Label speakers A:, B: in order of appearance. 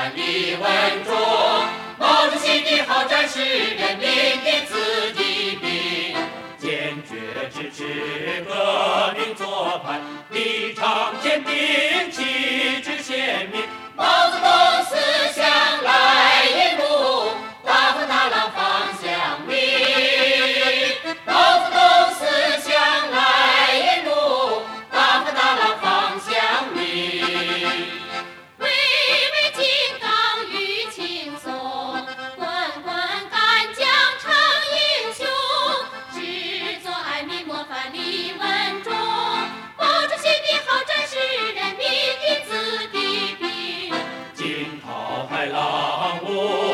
A: 范蠡文忠，毛主席的好战是人民的子弟兵，坚决支持革命做派，立场坚定，旗帜鲜明，毛泽东思想来引路，大风大浪方向明。毛泽东思想来引路，大风大浪方向明。
B: 巍巍金刚玉青松，滚滚干将成英雄，制作爱民模范蠡文忠，毛主席的好战是人民的子弟兵，
A: 惊涛骇浪无